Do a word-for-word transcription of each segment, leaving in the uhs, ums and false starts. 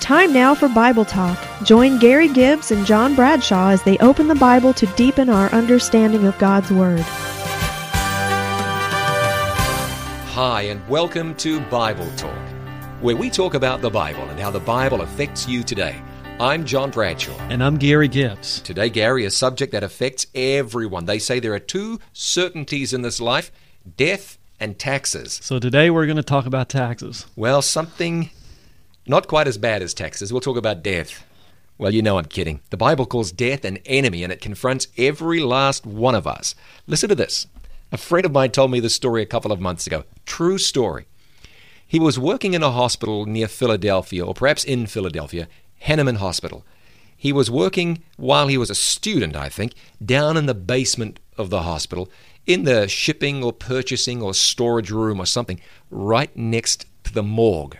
time now for Bible Talk. Join Gary Gibbs and John Bradshaw as they open the Bible to deepen our understanding of God's Word. Hi, and welcome to Bible Talk, where we talk about the Bible and how the Bible affects you today. I'm John Bradshaw. And I'm Gary Gibbs. Today, Gary, a subject that affects everyone. They say there are two certainties in this life, death and taxes. So today we're going to talk about taxes. Well, something not quite as bad as taxes. We'll talk about death. Well, you know I'm kidding. The Bible calls death an enemy, and it confronts every last one of us. Listen to this. A friend of mine told me this story a couple of months ago. True story. He was working in a hospital near Philadelphia, or perhaps in Philadelphia, Henneman Hospital. He was working while he was a student, I think, down in the basement of the hospital, in the shipping or purchasing or storage room or something, right next to the morgue.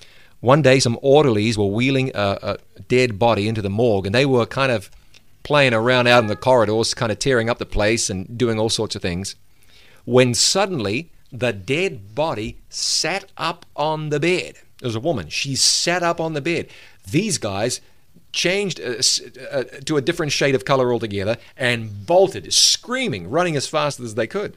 One day, some orderlies were wheeling a, a dead body into the morgue, and they were kind of playing around out in the corridors, kind of tearing up the place and doing all sorts of things, when suddenly the dead body sat up on the bed. It was a woman. She sat up on the bed. These guys changed uh, uh, to a different shade of color altogether and bolted, screaming, running as fast as they could.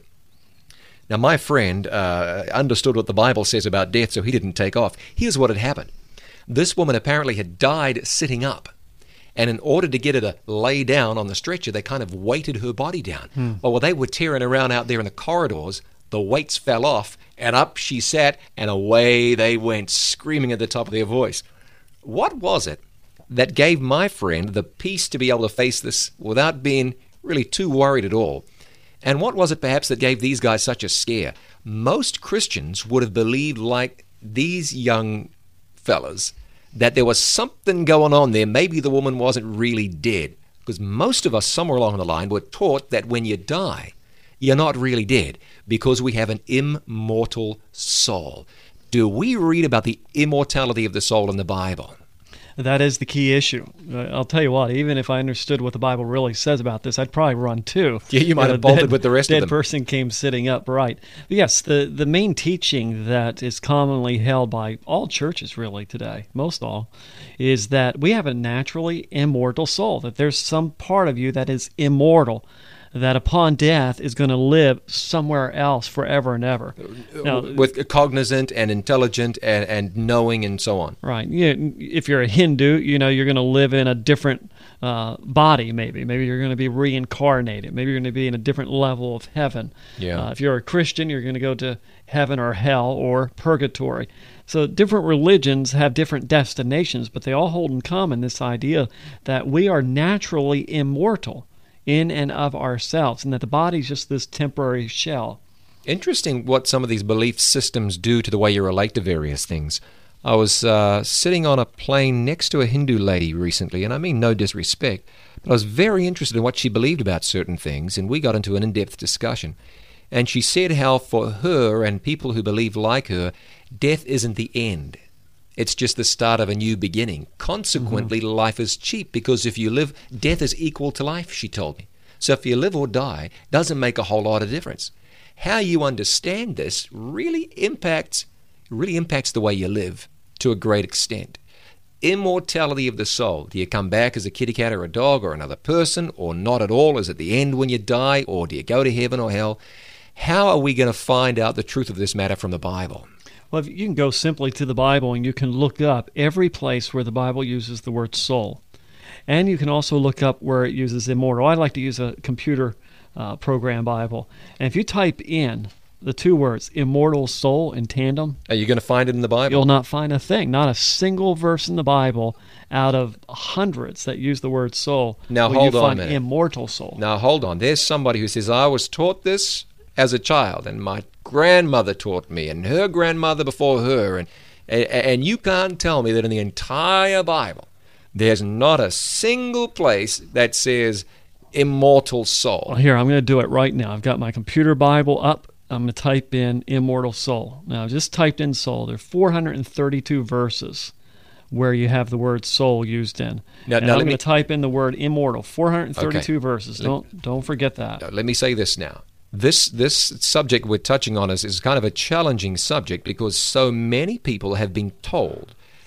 Now, my friend uh, understood what the Bible says about death, so he didn't take off. Here's what had happened. This woman apparently had died sitting up, and in order to get her to lay down on the stretcher, they kind of weighted her body down. Hmm. Well, while they were tearing around out there in the corridors, the weights fell off, and up she sat, and away they went, screaming at the top of their voice. What was it that gave my friend the peace to be able to face this without being really too worried at all? And what was it perhaps that gave these guys such a scare? Most Christians would have believed, like these young fellas, that there was something going on there. Maybe the woman wasn't really dead. Because most of us, somewhere along the line, were taught that when you die, you're not really dead, because we have an immortal soul. Do we read about the immortality of the soul in the Bible? That is the key issue. I'll tell you what, even if I understood what the Bible really says about this, I'd probably run too. Yeah, you might have bolted dead, with the rest of them. Dead person came sitting up, right. But yes, the, the main teaching that is commonly held by all churches really today, most all, is that we have a naturally immortal soul, that there's some part of you that is immortal, that upon death is going to live somewhere else forever and ever. Now, with cognizant and intelligent and, and knowing and so on. Right. You, if you're a Hindu, you know, you're going to live in a different uh, body maybe. Maybe you're going to be reincarnated. Maybe you're going to be in a different level of heaven. Yeah. Uh, if you're a Christian, you're going to go to heaven or hell or purgatory. So different religions have different destinations, but they all hold in common this idea that we are naturally immortal in and of ourselves, and that the body is just this temporary shell. Interesting what some of these belief systems do to the way you relate to various things. I was uh, sitting on a plane next to a Hindu lady recently, and I mean no disrespect, but I was very interested in what she believed about certain things, and we got into an in-depth discussion. And she said how for her and people who believe like her, death isn't the end. It's just the start of a new beginning. Consequently, mm-hmm. life is cheap, because if you live, death is equal to life, she told me. So if you live or die, doesn't make a whole lot of difference. How you understand this really impacts, really impacts the way you live to a great extent. Immortality of the soul. Do you come back as a kitty cat or a dog or another person, or not at all? Is it the end when you die, or do you go to heaven or hell? How are we going to find out the truth of this matter from the Bible? Well, you can go simply to the Bible and you can look up every place where the Bible uses the word soul. And you can also look up where it uses immortal. I like to use a computer uh, program Bible. And if you type in the two words, immortal soul, in tandem, are you going to find it in the Bible? You'll not find a thing. Not a single verse in the Bible out of hundreds that use the word soul. Now, will hold you on find a minute. Immortal soul. Now, hold on. There's somebody who says, I was taught this as a child, and my grandmother taught me, and her grandmother before her, and, and and you can't tell me that in the entire Bible there's not a single place that says immortal soul. Well, here, I'm going to do it right now. I've got my computer Bible up. I'm going to type in immortal soul. Now, I just typed in soul. There are four hundred thirty-two verses where you have the word soul used in. Now, and now I'm let going me... to type in the word immortal. four hundred thirty-two okay. verses. Let... Don't don't forget that. Now, let me say this now. This this subject we're touching on is, is kind of a challenging subject, because so many people have been told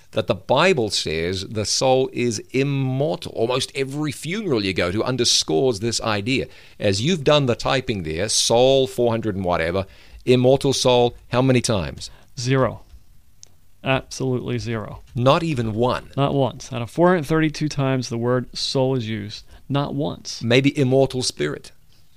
that the Bible says the soul is immortal. Almost every funeral you go to underscores this idea. As you've done the typing there, soul four hundred and whatever, immortal soul, how many times? Zero. Absolutely zero. Not even one. Not once. Out of four hundred thirty-two times the word soul is used, not once. Maybe immortal spirit.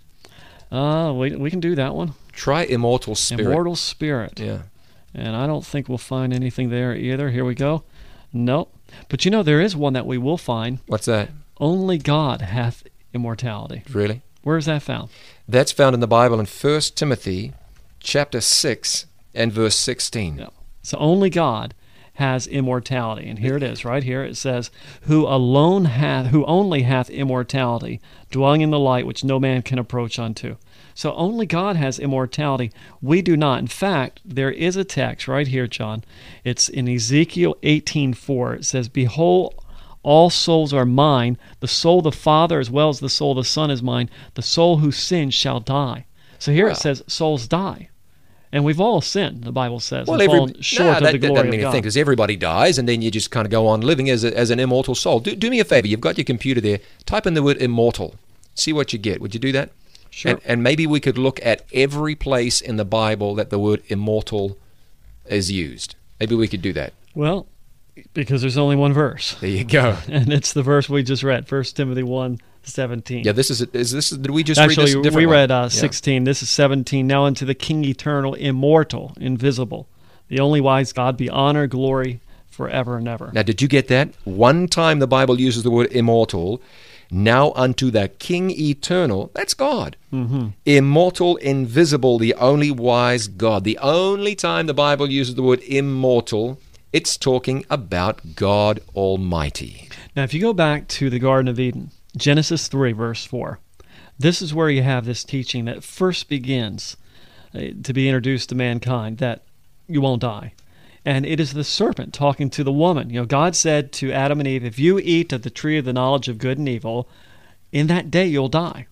Uh, we, we can do that one. Try immortal spirit. Immortal spirit. Yeah. And I don't think we'll find anything there either. Here we go. Nope. But you know, there is one that we will find. What's that? Only God hath immortality. Really? Where is that found? That's found in the Bible in First Timothy chapter six and verse sixteen. No. So only God has immortality. And here it is, right here. It says, who alone hath, who only hath immortality, dwelling in the light which no man can approach unto. So only God has immortality. We do not. In fact, there is a text right here, John. It's in Ezekiel eighteen four. It says, behold, all souls are mine. The soul of the Father as well as the soul of the Son is mine. The soul who sins shall die. So here Wow. it says souls die. And we've all sinned, the Bible says, Well, and every, fallen short nah, of that, the that glory doesn't mean of God. anything because everybody dies, and then you just kind of go on living as a, as an immortal soul. Do, do me a favor. You've got your computer there. Type in the word immortal. See what you get. Would you do that? Sure. And, and maybe we could look at every place in the Bible that the word immortal is used. Maybe we could do that. Well, because there's only one verse, There you go. and it's the verse we just read, First Timothy one seventeen. Yeah, this is is this. Did we just Actually, read this we differently? read uh, Yeah. sixteen. This is seventeen. Now unto the King eternal, immortal, invisible, the only wise God, be honor, glory, forever and ever. Now, did you get that? One time the Bible uses the word immortal. Now unto the King eternal, that's God. Mm-hmm. Immortal, invisible, the only wise God. The only time the Bible uses the word immortal, it's talking about God Almighty. Now, if you go back to the Garden of Eden, Genesis three, verse four, this is where you have this teaching that first begins uh, to be introduced to mankind, that you won't die. And it is the serpent talking to the woman. You know, God said to Adam and Eve, if you eat of the tree of the knowledge of good and evil, in that day you'll die.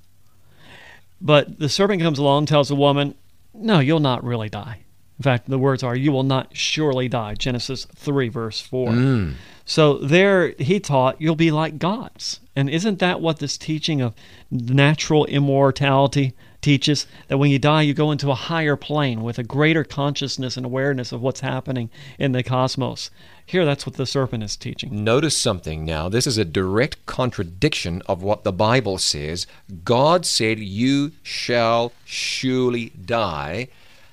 But the serpent comes along and tells the woman, no, you'll not really die. In fact, the words are, you will not surely die, Genesis three, verse four. Mm. So there he taught, you'll be like gods. And isn't that what this teaching of natural immortality teaches? That when you die, you go into a higher plane with a greater consciousness and awareness of what's happening in the cosmos. Here, that's what the serpent is teaching. Notice something now. This is a direct contradiction of what the Bible says. God said, you shall surely die.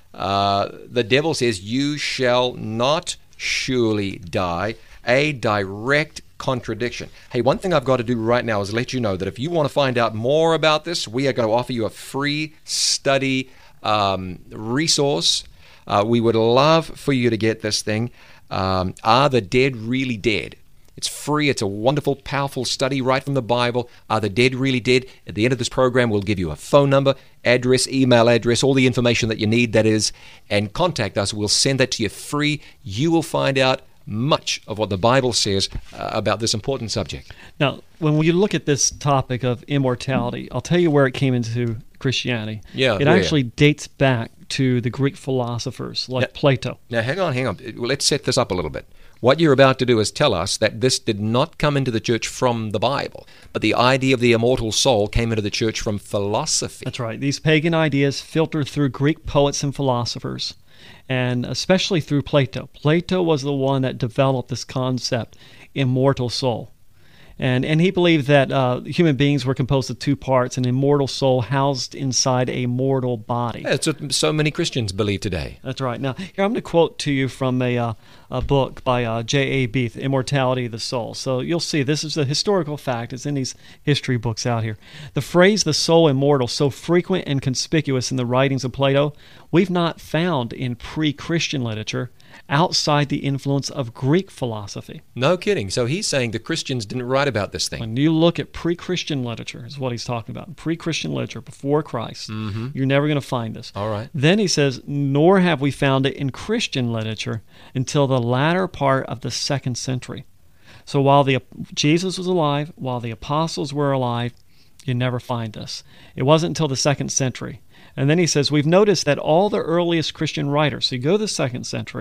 Uh, the devil says, you shall not surely die. A direct contradiction. Hey, one thing I've got to do right now is let you know that if you want to find out more about this, we are going to offer you a free study um, resource. Uh, we would love for you to get this thing. Um, Are the Dead Really Dead? It's free. It's a wonderful, powerful study right from the Bible. Are the dead really dead? At the end of this program, we'll give you a phone number, address, email address, all the information that you need, that is, and contact us. We'll send that to you free. You will find out much of what the Bible says uh, about this important subject. Now, when we look at this topic of immortality, I'll tell you where it came into Christianity. Yeah, It where? actually dates back to the Greek philosophers like Yeah. Plato. Now, hang on, hang on. Let's set this up a little bit. What you're about to do is tell us that this did not come into the church from the Bible, but the idea of the immortal soul came into the church from philosophy. That's right. These pagan ideas filtered through Greek poets and philosophers, and especially through Plato. Plato was the one that developed this concept, immortal soul. And and he believed that uh, human beings were composed of two parts, an immortal soul housed inside a mortal body. That's what so many Christians believe today. That's right. Now, here I'm going to quote to you from a, uh, a book by uh, J A Beath, Immortality of the Soul. So you'll see this is a historical fact. It's in these history books out here. The phrase the soul immortal, so frequent and conspicuous in the writings of Plato, we've not found in pre-Christian literature outside the influence of Greek philosophy. No kidding. So he's saying the Christians didn't write about this thing. When you look at pre-Christian literature, is what he's talking about. Pre-Christian literature, before Christ, Mm-hmm. you're never going to find this. All right. Then he says, nor have we found it in Christian literature until the latter part of the second century. So while the Jesus was alive, while the apostles were alive, you never find this. It wasn't until the second century. And then he says, we've noticed that all the earliest Christian writers, so you go to the second century,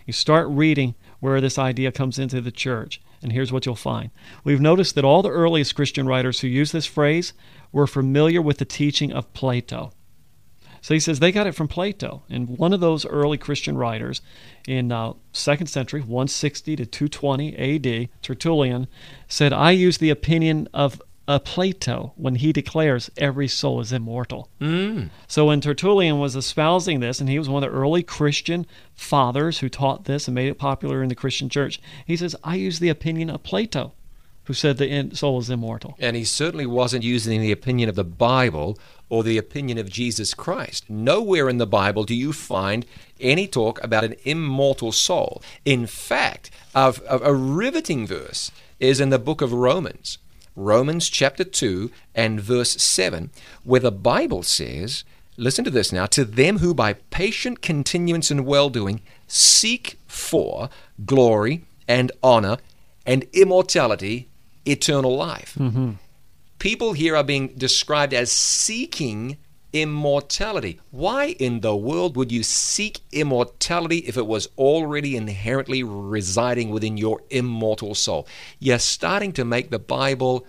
You start reading where this idea comes into the church, and here's what you'll find. We've noticed that all the earliest Christian writers who use this phrase were familiar with the teaching of Plato. So he says they got it from Plato. And one of those early Christian writers in uh, second century, one sixty to two twenty A D, Tertullian, said, I use the opinion of uh, Plato when he declares every soul is immortal. Mm. So when Tertullian was espousing this, and he was one of the early Christian fathers who taught this and made it popular in the Christian church, he says, I use the opinion of Plato, who said the soul is immortal. And he certainly wasn't using the opinion of the Bible or the opinion of Jesus Christ. Nowhere in the Bible do you find any talk about an immortal soul. In fact, a, a, a riveting verse is in the book of Romans, Romans chapter two and verse seven, where the Bible says, listen to this now, to them who by patient continuance in well-doing seek for glory and honor and immortality, eternal life. Mm-hmm. People here are being described as seeking immortality. Why in the world would you seek immortality if it was already inherently residing within your immortal soul? You're starting to make the Bible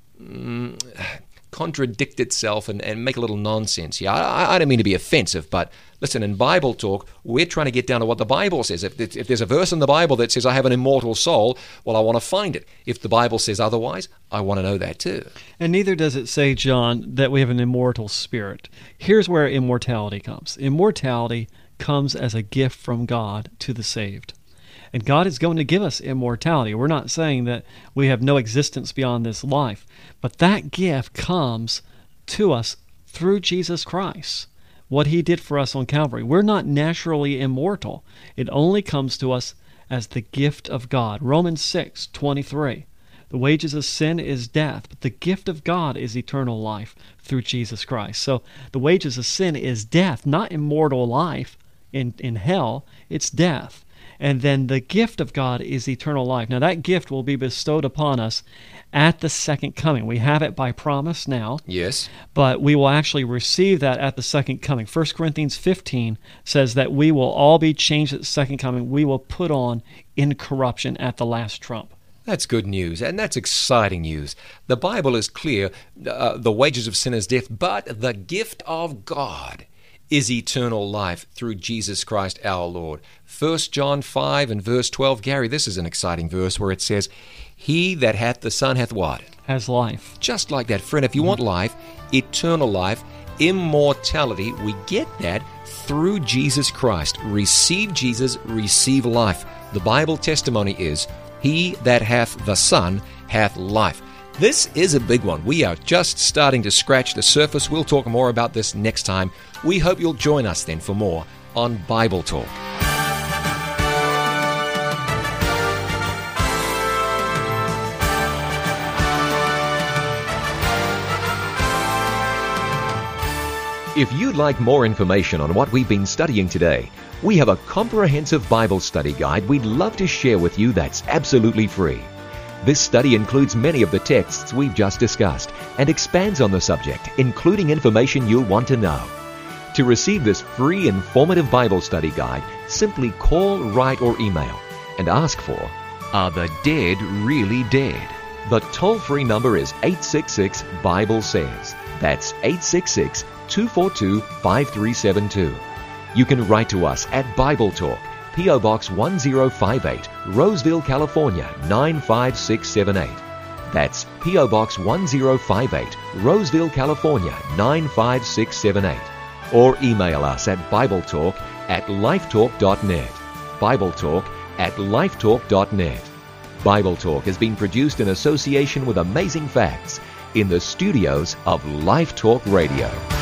mm, contradict itself and, and make a little nonsense. Yeah, I, I don't mean to be offensive, but listen, in Bible talk, we're trying to get down to what the Bible says. If, if there's a verse in the Bible that says I have an immortal soul, well, I want to find it. If the Bible says otherwise, I want to know that too. And neither does it say, John, that we have an immortal spirit. Here's where immortality comes. Immortality comes as a gift from God to the saved. And God is going to give us immortality. We're not saying that we have no existence beyond this life, but that gift comes to us through Jesus Christ, what he did for us on Calvary. We're not naturally immortal. It only comes to us as the gift of God. Romans six twenty-three. The wages of sin is death, but the gift of God is eternal life through Jesus Christ. So the wages of sin is death, not immortal life in, in hell. It's death. And then the gift of God is eternal life. Now that gift will be bestowed upon us at the second coming. We have it by promise now. Yes. But we will actually receive that at the second coming. First Corinthians fifteen says that we will all be changed at the second coming. We will put on incorruption at the last trump. That's good news, and that's exciting news. The Bible is clear. Uh, the wages of sin is death, but the gift of God is eternal life through Jesus Christ our Lord. First John five and verse twelve. Gary, this is an exciting verse where it says, he that hath the Son hath what? Has life. Just like that, friend. If you want life, eternal life, immortality, we get that through Jesus Christ. Receive Jesus, receive life. The Bible testimony is, he that hath the Son hath life. This is a big one. We are just starting to scratch the surface. We'll talk more about this next time. We hope you'll join us then for more on Bible Talk. If you'd like more information on what we've been studying today, we have a comprehensive Bible study guide we'd love to share with you that's absolutely free. This study includes many of the texts we've just discussed and expands on the subject, including information you'll want to know. To receive this free, informative Bible study guide, simply call, write, or email and ask for, Are the Dead Really Dead? The toll-free number is eight six six, Bible says. That's eight six six, two four two, five three seven two. You can write to us at Bible Talk, P O Box one zero five eight, Roseville, California, nine five six seven eight. That's P O Box one zero five eight, Roseville, California, nine five six seven eight. Or email us at BibleTalk at lifetalk dot net. BibleTalk at lifetalk dot net. Bible Talk has been produced in association with Amazing Facts in the studios of Life Talk Radio.